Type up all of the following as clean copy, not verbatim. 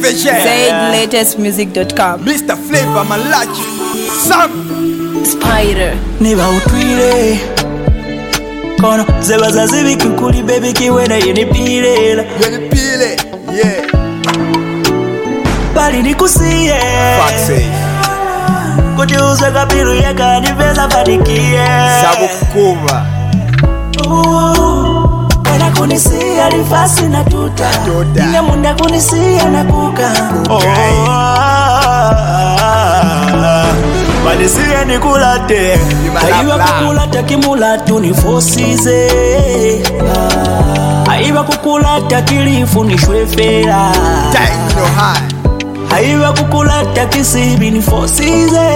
ZLatestmusic.com. Mr. Flavor Malachi Sam Spider Niba utwire kono zebaza zibiki kuli baby kiwena yenipile yeah bali nikusiye Faxe kujuza kabiru yaka nipeza panikie Sabu kukuba Ena kunisia rifasi na tuta Nye munda kunisia na kuka Manisia ni kulate Aiwa kukulata kimulatu ni fosize Aiwa kukulata kilifu ni shwefera Time no high Aiwa kukulata kisibi ni fosize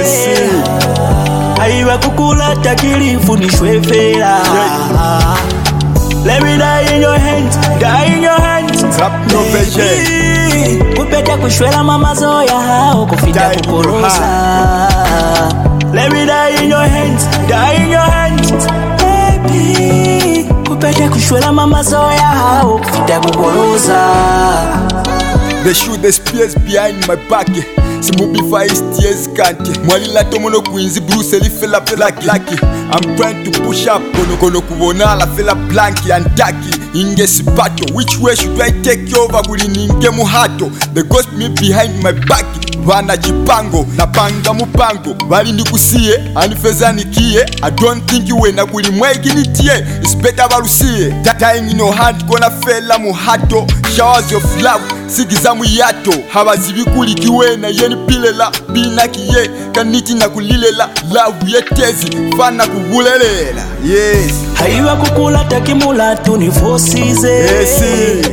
Aiwa kukulata kilifu ni shwefera Let me die in your hands, die in your hands. Trap no vision. Kupeta kushwela mama zoya hao kufita kukorosa. Let me die in your hands, die in your hands. Baby, kupeta kushwela mama zoya hao kufita kukorosa. They shoot the spears behind my back. Simubifa tears can't. Mwalila tomono queens Bruce Lee fella lucky. I'm trying to push up kono kubona la fella blanky and tacky. Inge sipato, which way should I take you over kuli ninge muhato? They ghost me behind my back. Wana chipango, napanga mupango. Bali nikusiye, anifeza nikie. I don't think you wena kuli mwegi nitie. It's better balusiye. Time in your hand kona fella muhato. Showers of love, sigiza muyato. Habazibi kuli kiwena yeni pilela. Bina kiye, kaniti na kulilela. Love yetezi, fana kugulelela. Yes. Haiwa kukulata kimulatu ni fosize. Yes.